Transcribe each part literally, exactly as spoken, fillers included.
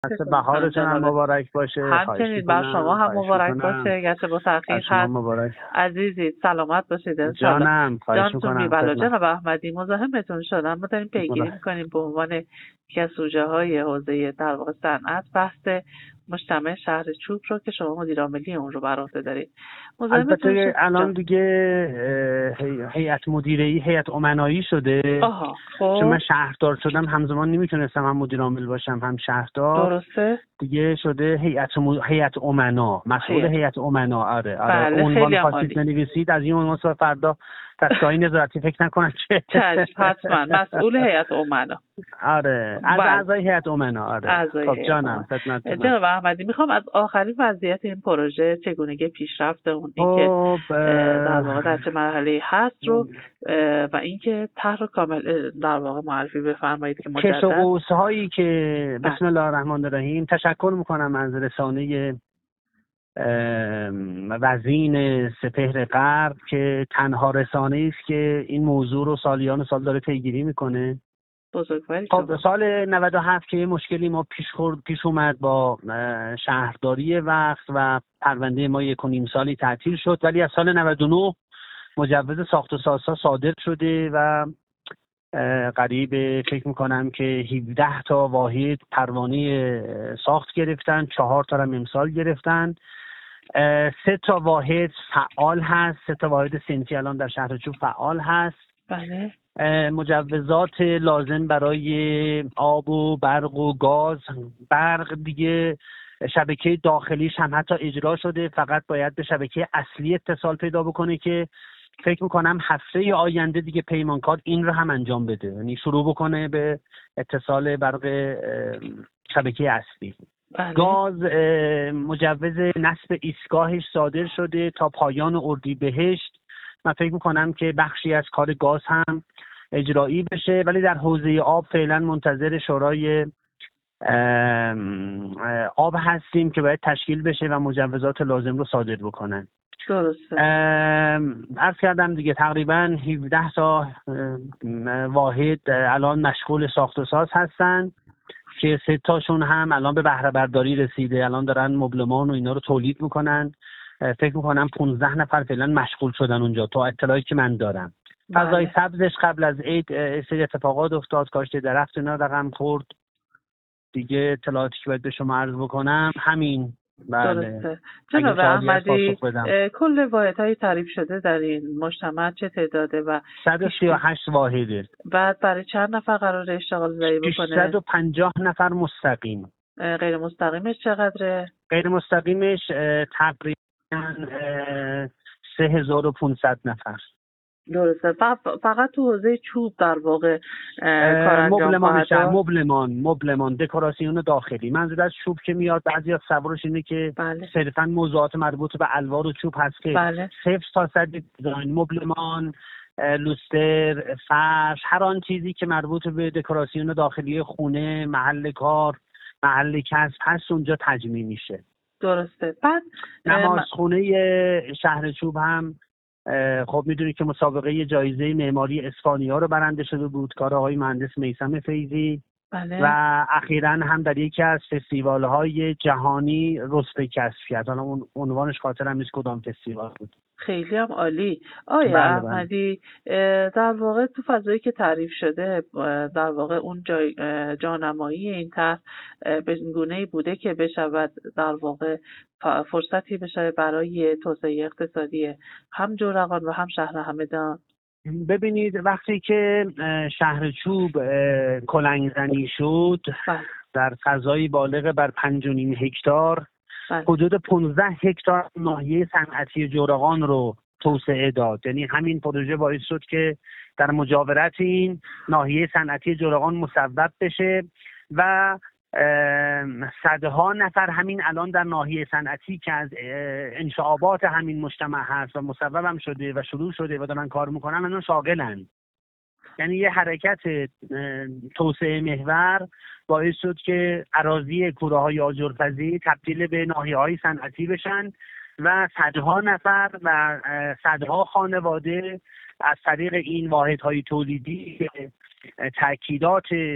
بهارتون هم مبارک باشه. همچنین بر شما هم مبارک باشه، گرچه با تأخیر هست. عزیزید سلامت باشید. جانم خواهش میکنم. بله جناب احمدی مزاحمتون شدم. ما داریم پیگیری میکنیم به عنوان یکی از سوژه های حوزه در واقع صنعت بحث مجتمع شهر چوب رو که شما مدیر عاملی اون رو بر عهده دارید. البته الان دیگه هیئت مدیره‌ای هیئت امنایی شده. آها خب چون من شهردار شدم همزمان نمیتونستم هم مدیر عامل باشم هم شهردار. درسته. دیگه شده هیئت م... هیئت امنا، مسئول هیئت امنا. آره آره. بله عنوان خاصیت بنویسید از این عنوان فردا دستگاه نظارتی فکر نکنن که چشم حتما مسئول هیئت امنا. آره از اعضای هیئت امنا. آره خب جانم خدمت جناب احمدی میخوام از آخرین وضعیت این پروژه چگونگی پیشرفت اون اینکه در واقع در چه مرحله هست رو و اینکه طرح کامل در واقع معرفی بفرمایید که مجدد کش و قوس هایی که بسم الله الرحمن الرحیم. تشکر میکنم از رسانه وزین سپهر غرب که تنها رسانه‌ای است که این موضوع رو سالیان سال داره پیگیری میکنه. بزرگواری. خب سال نود و هفت که مشکلی ما پیش خورد پیش اومد با شهرداری وقت و پرونده ما یک و نیم سالی تعطیل شد، ولی از سال نود و نه مجوز ساخت و سازها صادر شده و قریب فکر میکنم که هفده تا واحد پروانه ساخت گرفتن، چهار تا هم امسال گرفتن. سه تا واحد فعال هست، سه تا واحد صنفی الان در شهر چوب فعال هست. بله. مجوزات لازم برای آب و برق و گاز، برق دیگه شبکه داخلیش هم حتی اجرا شده، فقط باید به شبکه اصلی اتصال پیدا بکنه که فکر میکنم هفته آینده دیگه پیمانکار این رو هم انجام بده، یعنی شروع بکنه به اتصال برق شبکه اصلی. بله. گاز مجوز نصب ایستگاهش صادر شده تا پایان اردیبهشت. من فکر میکنم که بخشی از کار گاز هم اجرایی بشه، ولی در حوزه آب فعلا منتظر شورای آب هستیم که باید تشکیل بشه و مجوزات لازم رو صادر بکنن. درسته. عرض کردم دیگه تقریبا هفده تا واحد الان مشغول ساخت و ساز هستن که سه تاشون هم الان به بهره برداری رسیده، الان دارن مبلمان و اینا رو تولید میکنن. فکر میکنم پانزده نفر فعلا مشغول شدن اونجا تا اطلاعی که من دارم. فضای سبزش قبل از عید سری اتفاقات افتاد، کاشت درخت اینا رقم خورد دیگه. اطلاعاتی که باید به شما عرض بکنم همین. بله. درسته. جناب احمدی کل واحدهای تعریف شده در این مجتمع چه تعداده و صد و سی و هشت واحده. بعد برای چند نفر قراره اشتغال زایی بکنه؟ صد و پنجاه نفر مستقیم. غیر مستقیمش چقدره؟ غیر مستقیمش تقریبا سه هزار و پانصد نفر. درسته. فقط تو حوزه چوب در واقع کار انجام خواهد داد. مبلمان مبلمان دکوراسیون داخلی. منظور از چوب که میاد بعضی از سوارش اینه که بله. صرفا موضوعات مربوط به الوار و چوب هست که بله. صفر تا صد دیزاین، مبلمان، لوستر، فرش، هر آن چیزی که مربوط به دکوراسیون داخلی خونه، محل کار، محل کسب هست اونجا تجمیع میشه. درسته. بعد نمازخونه شهر چوب هم خب میدونی که مسابقه جایزه معماری اسپانیا رو برنده شده بود، کار آقای مهندس میثم فیضی. بله. و اخیراً هم در یکی از فستیوال‌های جهانی رتبه کسب کرد. حالا اون عنوانش خاطرم نیست کدام فستیوال بود. خیلی هم عالی. آیا بله احمدی در واقع تو فضایی که تعریف شده در واقع اون جای جانمایی این طرح به گونه‌ای بوده که بشود در واقع فرصتی بشه برای توسعه اقتصادی هم جورقان و هم شهر همدان؟ ببینید وقتی که شهر چوب کلنگزنی شد بله. در فضایی بالغ بر پنج و نیم هکتار بله. حدود پانزده هکتار ناحیه صنعتی جورقان رو توسعه داد. یعنی همین پروژه باعث شد که در مجاورت این ناحیه صنعتی جورقان مصوب بشه و صدها نفر همین الان در ناحیه صنعتی که از انشعابات همین مجتمع هست و مصوب هم شده و شروع شده و دارن کار میکنن الان شاغلن. یعنی یه حرکت توسعه محور باعث شد که اراضی کوره‌های آجرپزی تبدیل به ناحیه‌های صنعتی بشن و صدها نفر و صدها خانواده از طریق این واحدهای تولیدی که تأکیدات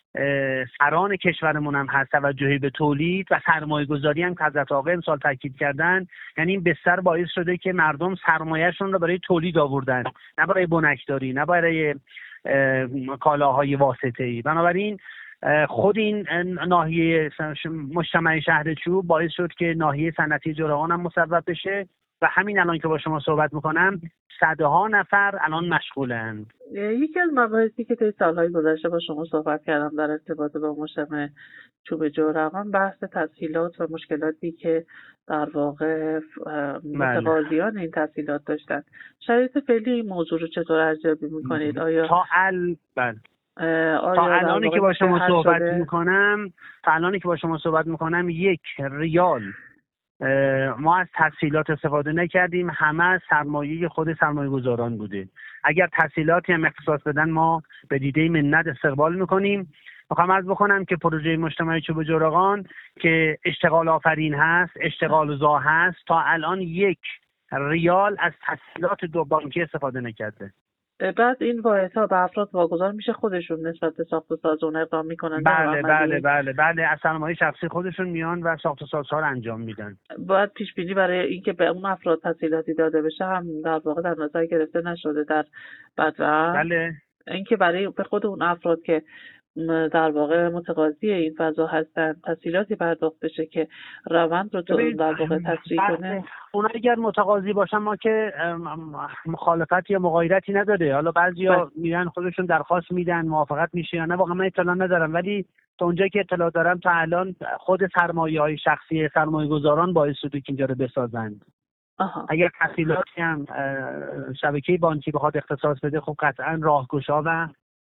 سران کشورمون هم هست، توجهی به تولید و سرمایه گذاری هم که حضرت آقا امسال تاکید کردن. یعنی این بستر باعث شده که مردم سرمایهشون رو برای تولید آوردن، نه برای بنکداری، نه برای کالاهای واسطه‌ای. بنابراین خود این ناحیه مجتمع شهر چوب باعث شد که ناحیه صنعتی جرقان هم مصوب بشه و همین الان که با شما صحبت میکنم صدها نفر الان مشغولند. یکی از مباحثی که طی سالهای گذشته با شما صحبت کردم در ارتباط با مجتمع چوب جرقان بحث تسهیلات و مشکلاتی که در واقع متقاضیان این تسهیلات داشتن. شرایط فعلی این موضوع رو چطور ارزیابی میکنید؟ آیا تا ال بله تا الانی که با شما صحبت میکنم تا الانی که با شما صحبت میکنم یک ریال ما از تسهیلات استفاده نکردیم، همه سرمایه خود سرمایه گذاران بوده. اگر تسهیلاتی هم اختصاص بدن ما به دیده منت استقبال میکنیم. میخوام عرض بکنم که پروژه مجتمع چوب جرقان که اشتغال آفرین هست، اشتغال زا هست، تا الان یک ریال از تسهیلات دو بانکی استفاده نکرده. بعد این واحدها به افراد واگذار میشه خودشون نسبت به ساخت و ساز اون اقدام میکنن؟ بله بله بله بله از سرمایه شخصی خودشون میان و ساخت و سازها رو انجام میدن. باید پیش بینی برای اینکه به اون افراد تسهیلاتی داده بشه هم در واقع در نظر گرفته نشده در بدو؟ بله اینکه برای به خود اون افراد که در واقع متقاضی این فضا هستن تسهیلاتی پرداخت بشه که روند رو تو در واقع تسریع کنه. اونا اگر متقاضی باشن ما که مخالفت یا مغایرتی نداره. حالا بعضیا میرن خودشون درخواست میدن موافقت میشه یا نه، واقعا من اطلاع ندارم، ولی تا اونجایی که اطلاع دارم تا الان خود سرمایه‌های شخصی سرمایه‌گذاران باعث شده که اینجا رو بسازند. آها. اگر تسهیلاتی هم شبکه بانکی بخواد اختصاص بده خب قطعا راهگشا و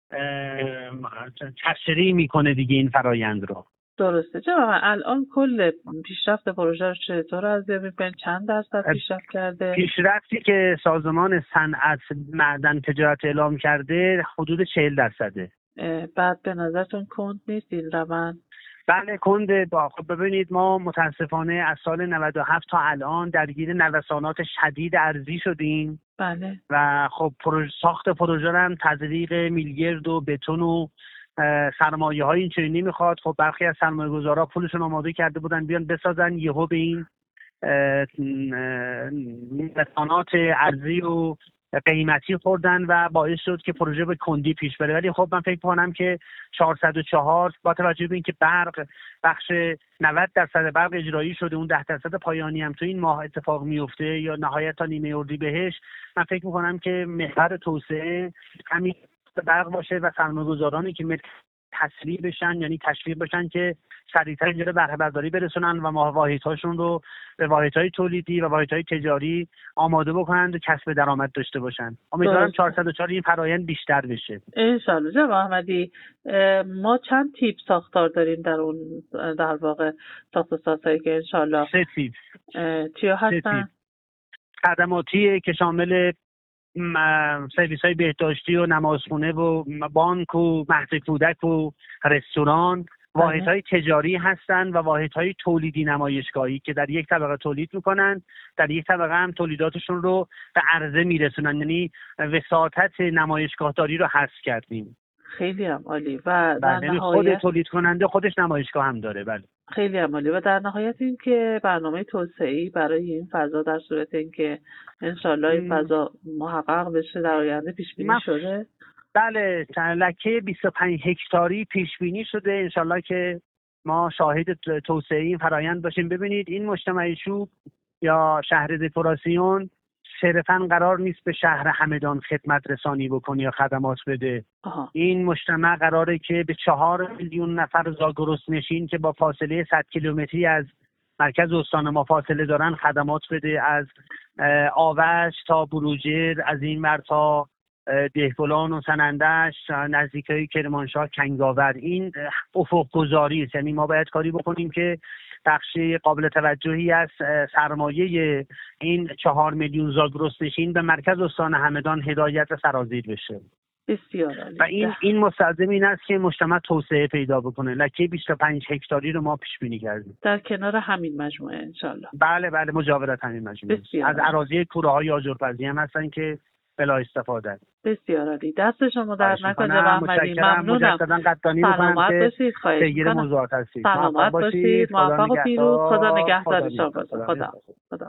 تسریع میکنه دیگه این فرایند رو. درسته. چرا الان کل پیشرفت پروژه رو چطور ارزیابی می‌کنید؟ چند درصد پیشرفت کرده؟ پیشرفتی که سازمان صنعت معدن تجارت اعلام کرده حدود چهل درصده. بعد به نظرتون کند نیست این روند؟ بله کنده. با خب ببینید ما متاسفانه از سال نود و هفت تا الان درگیر نوسانات شدید ارزی شدیم. بله. و خب پروژه ساخت پروژه هم تزریق میلگرد و بتون و سرمایه های این چنینی میخواد. خب برخی از سرمایه گذارا پولشون آماده کرده بودن بیان بسازن، یهو به این نوسانات ارزی و قیمتی خوردن و باعث شد که پروژه به کندی پیش بره. ولی خب من فکر کنم که چهارصد و چهار با توجه به اینکه برق بخش نود درصد برق اجرایی شده، اون ده درصد پایانی هم تو این ماه اتفاق میفته یا نهایت تا نیمه اردیبهشت، من فکر میکنم که محور توسعه همین برق باشه و سرمایه‌گذارانی که تسریع بشن، یعنی تشویق بشن که سریعتر اینجا رو بهره برداری برسونن و واحدهاشون رو به واحدهای تولیدی و واحدهای تجاری آماده بکنن و کسب درآمد داشته باشن. امیدوارم چهارصد و چهار این فرآیند بیشتر بشه ان شاءالله. جناب احمدی، ما چند تیپ ساختار داریم در اون در واقع ساخت و سازهایی که ان شاءالله؟ سه تیپ. چیا هستن؟ خدماتی که شامل سرویس های بهداشتی و نمازخونه و بانک و مهد کودک و رستوران، واحدهای تجاری هستند و واحدهای تولیدی نمایشگاهی که در یک طبقه تولید میکنن، در یک طبقه هم تولیداتشون رو به عرضه میرسونن. یعنی وساطت نمایشگاهداری رو حذف کردیم. خیلی هم عالی. و در نهایت خود تولید کننده خودش نمایشگاه هم داره. بله خیلی هم عالی. و در نهایت این که برنامه توسعه‌ای برای این فضا در صورت اینکه انشالله این فضا محقق بشه در آینده پیش بینی شده؟ بله لکه بیست و پنج هکتاری پیش بینی شده. انشالله که ما شاهد توسعه این فرایند باشیم. ببینید این مجتمع چوب یا شهر دکوراسیون صرفاً قرار نیست به شهر همدان خدمت رسانی بکنه یا خدمات بده. آها. این مجتمع قراره که به چهار میلیون نفر زاگرس نشین که با فاصله صد کیلومتری از مرکز استان ما فاصله دارن خدمات بده، از آوش تا بروجر، از این ور تا دهقلان و سنندش، نزدیکای کرمانشاه کنگاور. این افق گذاری است. یعنی ما باید کاری بکنیم که بخش قابل توجهی از سرمایه این چهار میلیون زاگرس نشین به مرکز استان همدان هدایت و سرازیر بشه. بسیار عالی. و این این مستلزم این است که مجتمع توسعه پیدا بکنه. لکه بیست و پنج هکتاری رو ما پیش بینی کردیم در کنار همین مجموعه انشالله. بله بله مجاورت همین مجموعه. از اراضی کوره های آجرپزی هم هستن که بلا استفاده. بسیار عالی. دست شما در نکنه جناب احمدی. ممنونم. سلامت باشید. خواهش می‌کنم. سلامت باشید. موفق و پیروز. خدا نگهدار شما. خدا خدا